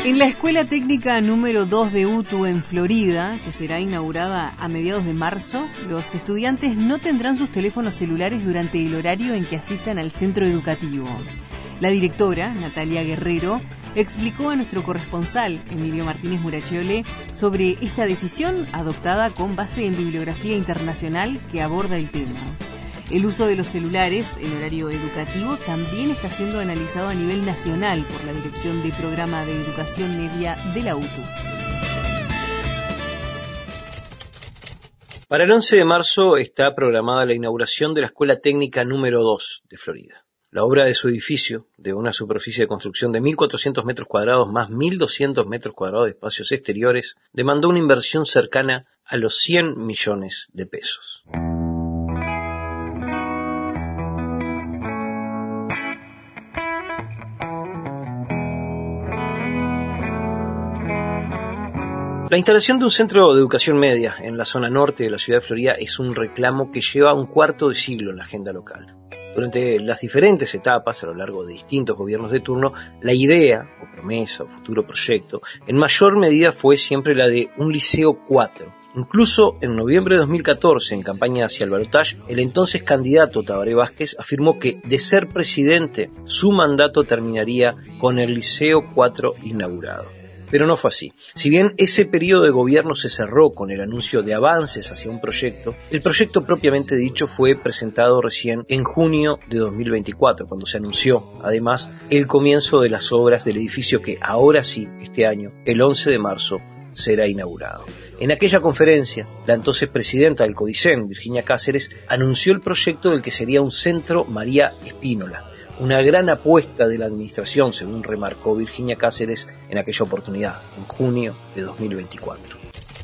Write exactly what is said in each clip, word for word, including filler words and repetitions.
En la Escuela Técnica número dos de U T U en Florida, que será inaugurada a mediados de marzo, los estudiantes no tendrán sus teléfonos celulares durante el horario en que asistan al centro educativo. La directora, Natalia Guerrero, explicó a nuestro corresponsal, Emilio Martínez Murachiole, sobre esta decisión adoptada con base en bibliografía internacional que aborda el tema. El uso de los celulares en horario educativo también está siendo analizado a nivel nacional por la Dirección de Programa de Educación Media de la U T U. Para el once de marzo está programada la inauguración de la Escuela Técnica número dos de Florida. La obra de su edificio, de una superficie de construcción de mil cuatrocientos metros cuadrados más mil doscientos metros cuadrados de espacios exteriores, demandó una inversión cercana a los cien millones de pesos. La instalación de un centro de educación media en la zona norte de la ciudad de Florida es un reclamo que lleva un cuarto de siglo en la agenda local. Durante las diferentes etapas, a lo largo de distintos gobiernos de turno, la idea, o promesa, o futuro proyecto, en mayor medida fue siempre la de un liceo cuatro. Incluso en noviembre de dos mil catorce, en campaña hacia el balotaje, el entonces candidato Tabaré Vázquez afirmó que, de ser presidente, su mandato terminaría con el liceo cuatro inaugurado. Pero no fue así. Si bien ese periodo de gobierno se cerró con el anuncio de avances hacia un proyecto, el proyecto propiamente dicho fue presentado recién en junio de dos mil veinticuatro, cuando se anunció, además, el comienzo de las obras del edificio que ahora sí, este año, el once de marzo, será inaugurado. En aquella conferencia, la entonces presidenta del CODICEN, Virginia Cáceres, anunció el proyecto del que sería un centro María Spínola, una gran apuesta de la administración, según remarcó Virginia Cáceres en aquella oportunidad, en junio de dos mil veinticuatro.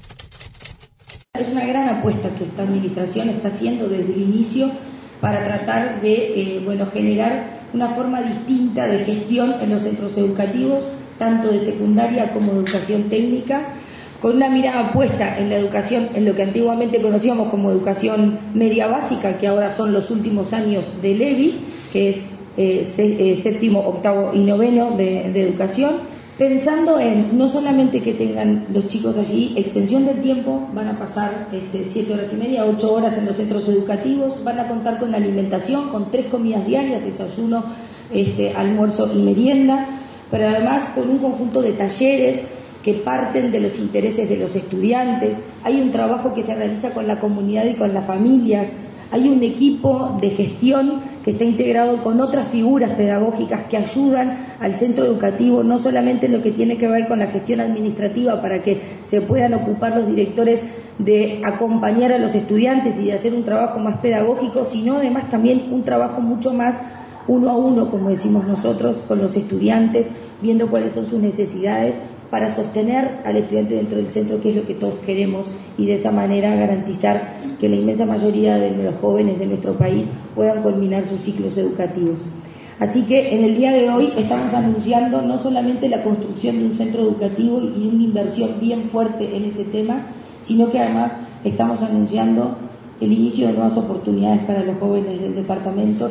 Es una gran apuesta que esta administración está haciendo desde el inicio para tratar de eh, bueno, generar una forma distinta de gestión en los centros educativos, tanto de secundaria como de educación técnica, con una mirada puesta en la educación, en lo que antiguamente conocíamos como educación media básica, que ahora son los últimos años del E B I, que es Eh, sé, eh, séptimo, octavo y noveno de, de educación, pensando en no solamente que tengan los chicos allí extensión del tiempo, van a pasar este, siete horas y media, ocho horas en los centros educativos, van a contar con alimentación, con tres comidas diarias, desayuno, este, almuerzo y merienda, pero además con un conjunto de talleres que parten de los intereses de los estudiantes. Hay un trabajo que se realiza con la comunidad y con las familias. Hay un equipo de gestión que está integrado con otras figuras pedagógicas que ayudan al centro educativo, no solamente en lo que tiene que ver con la gestión administrativa para que se puedan ocupar los directores de acompañar a los estudiantes y de hacer un trabajo más pedagógico, sino además también un trabajo mucho más uno a uno, como decimos nosotros, con los estudiantes, viendo cuáles son sus necesidades, para sostener al estudiante dentro del centro, que es lo que todos queremos, y de esa manera garantizar que la inmensa mayoría de los jóvenes de nuestro país puedan culminar sus ciclos educativos. Así que en el día de hoy estamos anunciando no solamente la construcción de un centro educativo y una inversión bien fuerte en ese tema, sino que además estamos anunciando el inicio de nuevas oportunidades para los jóvenes del departamento.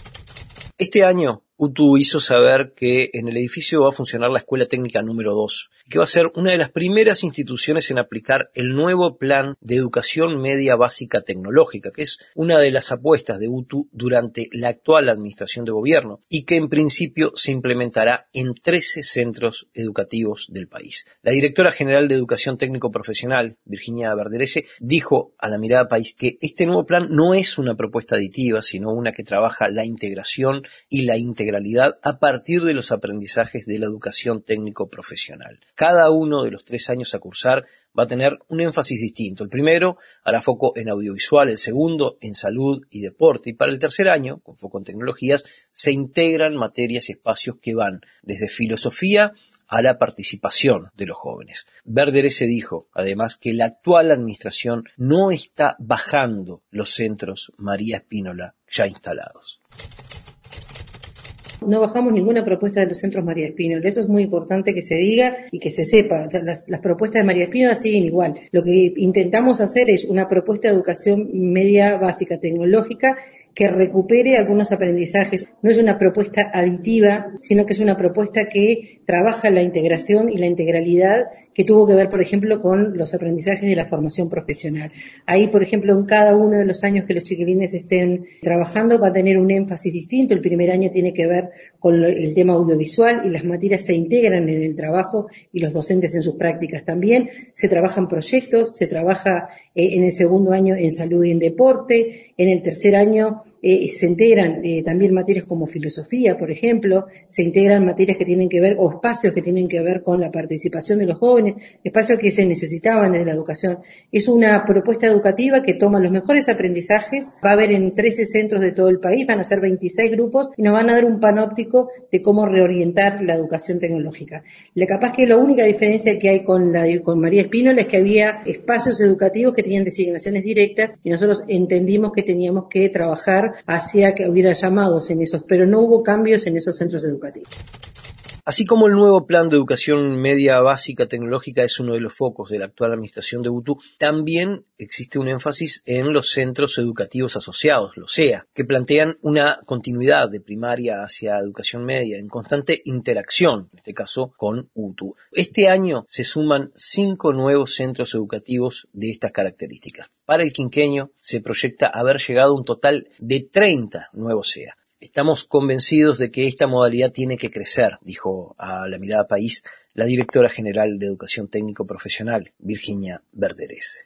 Este año, U T U hizo saber que en el edificio va a funcionar la Escuela Técnica número dos, que va a ser una de las primeras instituciones en aplicar el nuevo Plan de Educación Media Básica Tecnológica, que es una de las apuestas de U T U durante la actual administración de gobierno y que en principio se implementará en trece centros educativos del país. La directora general de Educación Técnico Profesional, Virginia Verderese, dijo a La Mirada País que este nuevo plan no es una propuesta aditiva, sino una que trabaja la integración y la integración a partir de los aprendizajes de la educación técnico-profesional. Cada uno de los tres años a cursar va a tener un énfasis distinto. El primero hará foco en audiovisual, el segundo en salud y deporte, y para el tercer año, con foco en tecnologías, se integran materias y espacios que van desde filosofía a la participación de los jóvenes. Verderese dijo, además, que la actual administración no está bajando los centros María Spínola ya instalados. No bajamos ninguna propuesta de los centros María Spínola, eso es muy importante que se diga y que se sepa. Las, las propuestas de María Spínola siguen igual. Lo que intentamos hacer es una propuesta de educación media básica tecnológica que recupere algunos aprendizajes. No es una propuesta aditiva, sino que es una propuesta que trabaja la integración y la integralidad que tuvo que ver, por ejemplo, con los aprendizajes de la formación profesional. Ahí, por ejemplo, en cada uno de los años que los chiquilines estén trabajando va a tener un énfasis distinto. El primer año tiene que ver con el tema audiovisual y las materias se integran en el trabajo y los docentes en sus prácticas también. Se trabajan proyectos, se trabaja eh, en el segundo año en salud y en deporte, en el tercer año Eh, se integran eh, también materias como filosofía, por ejemplo, se integran materias que tienen que ver, o espacios que tienen que ver con la participación de los jóvenes, espacios que se necesitaban desde la educación. Es una propuesta educativa que toma los mejores aprendizajes, va a haber en trece centros de todo el país, van a ser veintiséis grupos y nos van a dar un panóptico de cómo reorientar la educación tecnológica. La capaz que la única diferencia que hay con, la, con María Espínola es que había espacios educativos que tenían designaciones directas y nosotros entendimos que teníamos que trabajar hacia que hubiera llamados en esos, pero no hubo cambios en esos centros educativos. Así como el nuevo plan de educación media básica tecnológica es uno de los focos de la actual administración de UTU, también existe un énfasis en los centros educativos asociados, los C E A, que plantean una continuidad de primaria hacia educación media en constante interacción, en este caso con UTU. Este año se suman cinco nuevos centros educativos de estas características. Para el quinquenio se proyecta haber llegado a un total de treinta nuevos C E A. Estamos convencidos de que esta modalidad tiene que crecer, dijo a La Mirada País la directora general de Educación Técnico Profesional, Virginia Verderés.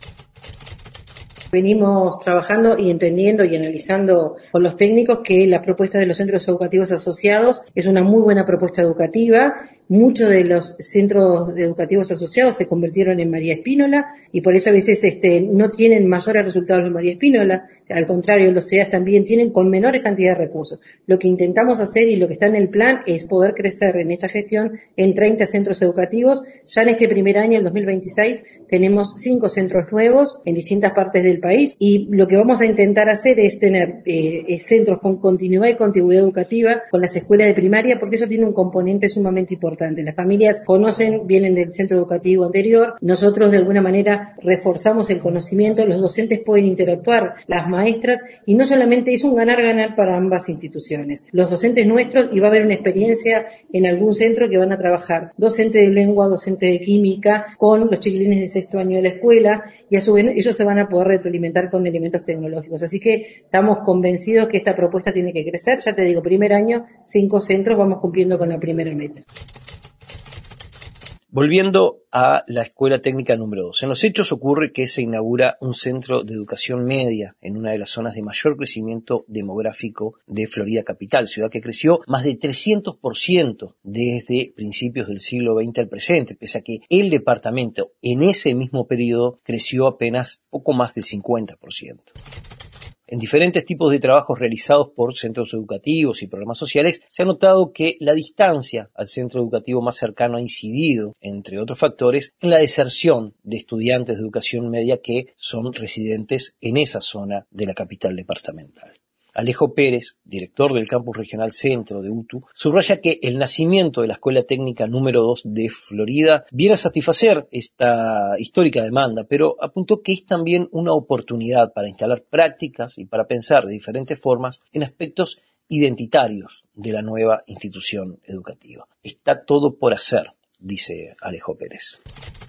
Venimos trabajando y entendiendo y analizando con los técnicos que la propuesta de los centros educativos asociados es una muy buena propuesta educativa. Muchos de los centros educativos asociados se convirtieron en María Espínola y por eso a veces este, no tienen mayores resultados que María Espínola. Al contrario, los C E A también tienen con menores cantidad de recursos. Lo que intentamos hacer y lo que está en el plan es poder crecer en esta gestión en treinta centros educativos. Ya en este primer año, el dos mil veintiséis, tenemos cinco centros nuevos en distintas partes del país y lo que vamos a intentar hacer es tener eh, centros con continuidad y continuidad educativa con las escuelas de primaria porque eso tiene un componente sumamente importante. Las familias conocen, vienen del centro educativo anterior, nosotros de alguna manera reforzamos el conocimiento, los docentes pueden interactuar, las maestras, y no solamente es un ganar-ganar para ambas instituciones. Los docentes nuestros, y va a haber una experiencia en algún centro que van a trabajar docente de lengua, docente de química, con los chiquilines de sexto año de la escuela, y a su vez ellos se van a poder retroalimentar con elementos tecnológicos. Así que estamos convencidos que esta propuesta tiene que crecer. Ya te digo, primer año, cinco centros, vamos cumpliendo con la primera meta. Volviendo a la Escuela Técnica número dos. En los hechos ocurre que se inaugura un centro de educación media en una de las zonas de mayor crecimiento demográfico de Florida Capital, ciudad que creció más de trescientos por ciento desde principios del siglo veinte al presente, pese a que el departamento en ese mismo periodo creció apenas poco más del cincuenta por ciento. En diferentes tipos de trabajos realizados por centros educativos y programas sociales, se ha notado que la distancia al centro educativo más cercano ha incidido, entre otros factores, en la deserción de estudiantes de educación media que son residentes en esa zona de la capital departamental. Alejo Pérez, director del Campus Regional Centro de UTU, subraya que el nacimiento de la Escuela Técnica número dos de Florida viene a satisfacer esta histórica demanda, pero apuntó que es también una oportunidad para instalar prácticas y para pensar de diferentes formas en aspectos identitarios de la nueva institución educativa. Está todo por hacer, dice Alejo Pérez.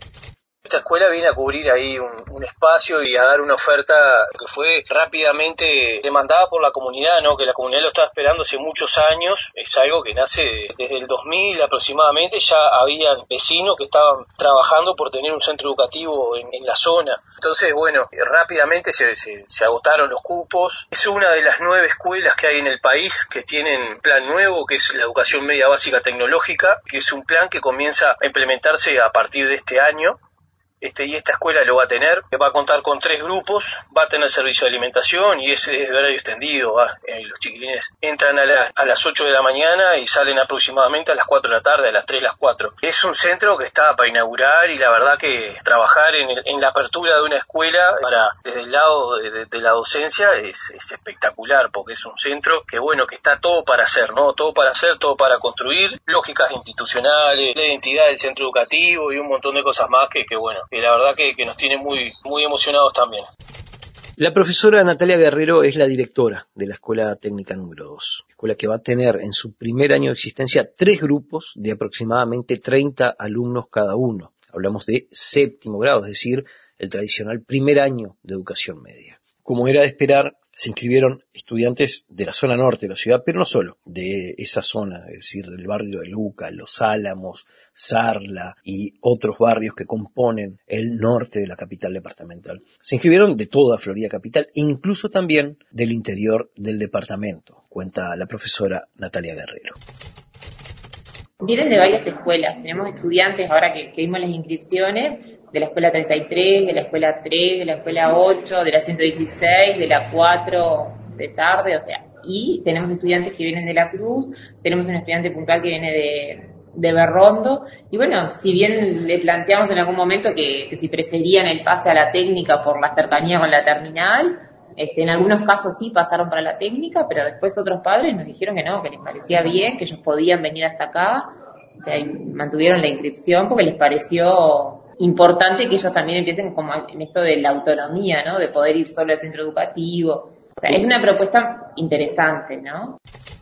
Esta escuela viene a cubrir ahí un, un espacio y a dar una oferta que fue rápidamente demandada por la comunidad, ¿no? Que la comunidad lo estaba esperando hace muchos años. Es algo que nace desde el dos mil aproximadamente. Ya había vecinos que estaban trabajando por tener un centro educativo en, en la zona. Entonces, bueno, rápidamente se, se, se agotaron los cupos. Es una de las nueve escuelas que hay en el país que tienen plan nuevo, que es la educación media básica tecnológica, que es un plan que comienza a implementarse a partir de este año. Este, y esta escuela lo va a tener, va a contar con tres grupos, va a tener servicio de alimentación y es, es de horario extendido. Va, eh, los chiquilines entran a, la, a las ocho de la mañana y salen aproximadamente a las cuatro de la tarde, a las tres, las cuatro. Es un centro que está para inaugurar y la verdad que trabajar en, el, en la apertura de una escuela para desde el lado de, de, de la docencia es, es espectacular, porque es un centro que bueno, que está todo para hacer, ¿no? Todo para hacer, todo para construir, lógicas institucionales, la identidad del centro educativo y un montón de cosas más que, que bueno, que la verdad que, que nos tiene muy, muy emocionados también. La profesora Natalia Guerrero es la directora de la Escuela Técnica número dos, escuela que va a tener en su primer año de existencia tres grupos de aproximadamente treinta alumnos cada uno. Hablamos de séptimo grado, es decir, el tradicional primer año de educación media. Como era de esperar, se inscribieron estudiantes de la zona norte de la ciudad, pero no solo, de esa zona, es decir, del barrio de Luca, Los Álamos, Sarla y otros barrios que componen el norte de la capital departamental. Se inscribieron de toda Florida capital e incluso también del interior del departamento, cuenta la profesora Natalia Guerrero. Vienen de varias escuelas, tenemos estudiantes ahora que, que vimos las inscripciones, de la escuela treinta y tres, de la escuela tres, de la escuela ocho, de la ciento dieciséis, de la cuatro de tarde, o sea, y tenemos estudiantes que vienen de La Cruz, tenemos un estudiante puntual que viene de, de Berrondo, y bueno, si bien le planteamos en algún momento que, que si preferían el pase a la técnica por la cercanía con la terminal, este, en algunos casos sí pasaron para la técnica, pero después otros padres nos dijeron que no, que les parecía bien, que ellos podían venir hasta acá, o sea, y mantuvieron la inscripción porque les pareció importante que ellos también empiecen como en esto de la autonomía, ¿no? De poder ir solo al centro educativo. O sea, es una propuesta interesante, ¿no?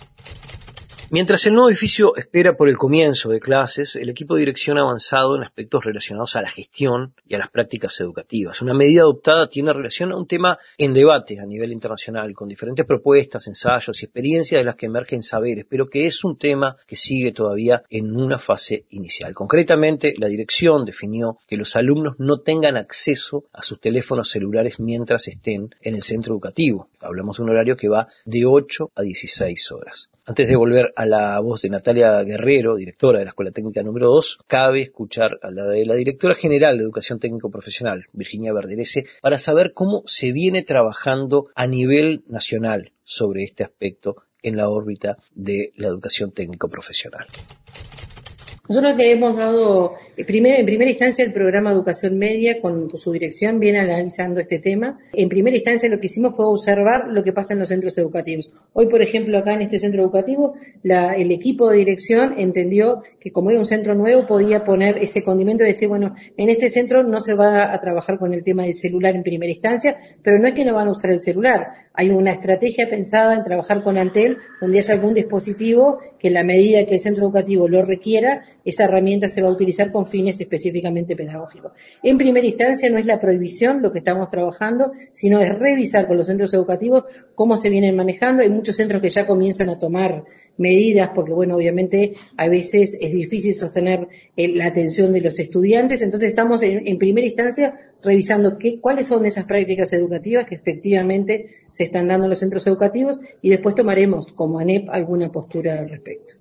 Mientras el nuevo edificio espera por el comienzo de clases, el equipo de dirección ha avanzado en aspectos relacionados a la gestión y a las prácticas educativas. Una medida adoptada tiene relación a un tema en debate a nivel internacional, con diferentes propuestas, ensayos y experiencias de las que emergen saberes, pero que es un tema que sigue todavía en una fase inicial. Concretamente, la dirección definió que los alumnos no tengan acceso a sus teléfonos celulares mientras estén en el centro educativo. Hablamos de un horario que va de ocho a dieciséis horas. Antes de volver a la voz de Natalia Guerrero, directora de la Escuela Técnica número dos, cabe escuchar a la de la directora general de Educación Técnico Profesional, Virginia Verderese, para saber cómo se viene trabajando a nivel nacional sobre este aspecto en la órbita de la educación técnico profesional. Nosotros le hemos dado, primero, en primera instancia, el programa Educación Media, con su dirección, viene analizando este tema. En primera instancia, lo que hicimos fue observar lo que pasa en los centros educativos. Hoy, por ejemplo, acá en este centro educativo, la, el equipo de dirección entendió que como era un centro nuevo, podía poner ese condimento de decir, bueno, en este centro no se va a trabajar con el tema del celular en primera instancia, pero no es que no van a usar el celular. Hay una estrategia pensada en trabajar con Antel, donde es algún dispositivo que en la medida que el centro educativo lo requiera, esa herramienta se va a utilizar con fines específicamente pedagógicos. En primera instancia no es la prohibición lo que estamos trabajando, sino es revisar con los centros educativos cómo se vienen manejando. Hay muchos centros que ya comienzan a tomar medidas porque, bueno, obviamente a veces es difícil sostener eh, la atención de los estudiantes. Entonces estamos en, en primera instancia revisando qué, cuáles son esas prácticas educativas que efectivamente se están dando en los centros educativos y después tomaremos como ANEP alguna postura al respecto.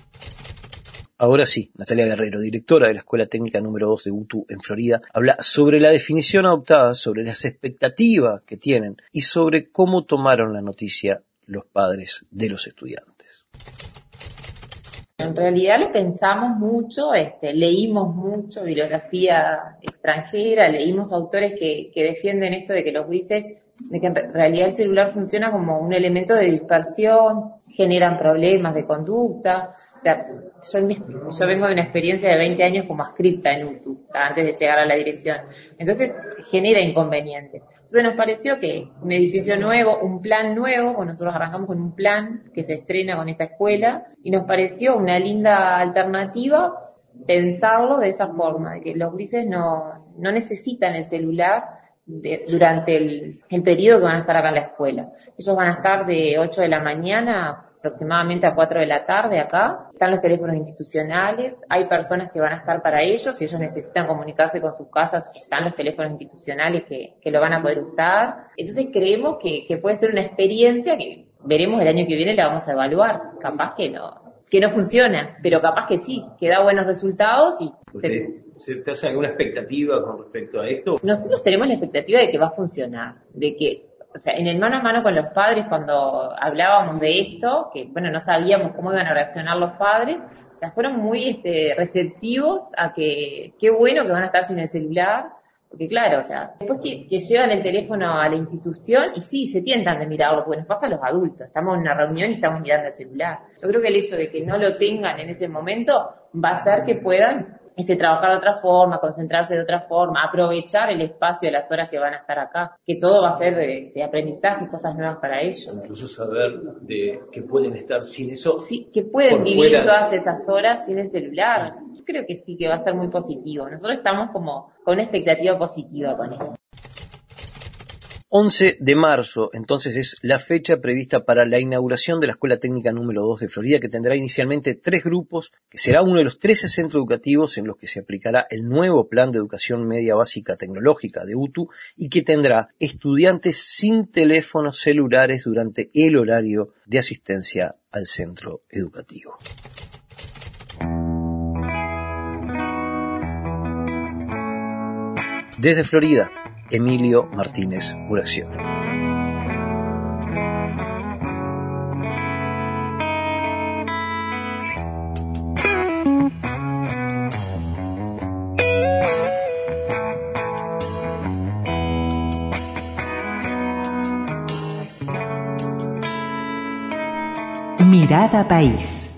Ahora sí, Natalia Guerrero, directora de la Escuela Técnica número dos de U T U en Florida, habla sobre la definición adoptada, sobre las expectativas que tienen y sobre cómo tomaron la noticia los padres de los estudiantes. En realidad lo pensamos mucho, este, leímos mucho bibliografía extranjera, leímos autores que, que defienden esto de que los gurises, de que en realidad el celular funciona como un elemento de dispersión, generan problemas de conducta. O sea, yo, yo vengo de una experiencia de veinte años como adscripta en U T U, antes de llegar a la dirección. Entonces, genera inconvenientes. Entonces nos pareció que un edificio nuevo, un plan nuevo, bueno, nosotros arrancamos con un plan que se estrena con esta escuela, y nos pareció una linda alternativa pensarlo de esa forma, de que los grises no, no necesitan el celular de, durante el, el periodo que van a estar acá en la escuela. Ellos van a estar de ocho de la mañana aproximadamente a cuatro de la tarde acá. Están los teléfonos institucionales, hay personas que van a estar para ellos, si ellos necesitan comunicarse con sus casas, están los teléfonos institucionales que, que lo van a poder usar. Entonces creemos que, que puede ser una experiencia que veremos el año que viene, la vamos a evaluar. Capaz que no, que no funciona, pero capaz que sí, que da buenos resultados y ¿Usted, se... ¿Usted hace alguna expectativa con respecto a esto? Nosotros tenemos la expectativa de que va a funcionar, de que o sea, en el mano a mano con los padres, cuando hablábamos de esto, que bueno, no sabíamos cómo iban a reaccionar los padres, o sea, fueron muy este, receptivos a que, qué bueno que van a estar sin el celular, porque claro, o sea, después que, que llevan el teléfono a la institución, y sí, se tientan de mirarlo, porque nos pasa a los adultos, estamos en una reunión y estamos mirando el celular. Yo creo que el hecho de que no lo tengan en ese momento va a hacer que puedan este, trabajar de otra forma, concentrarse de otra forma, aprovechar el espacio de las horas que van a estar acá, que todo va a ser de, de aprendizaje, cosas nuevas para ellos. Incluso saber de que pueden estar sin eso. Sí, que pueden por vivir fuera. todas esas horas sin el celular. Yo creo que sí, que va a ser muy positivo. Nosotros estamos como con una expectativa positiva con esto. once de marzo, entonces, es la fecha prevista para la inauguración de la Escuela Técnica número dos de Florida, que tendrá inicialmente tres grupos, que será uno de los trece centros educativos en los que se aplicará el nuevo Plan de Educación Media Básica Tecnológica de U T U y que tendrá estudiantes sin teléfonos celulares durante el horario de asistencia al centro educativo. Desde Florida, Emilio Martínez Uración. Mirada País.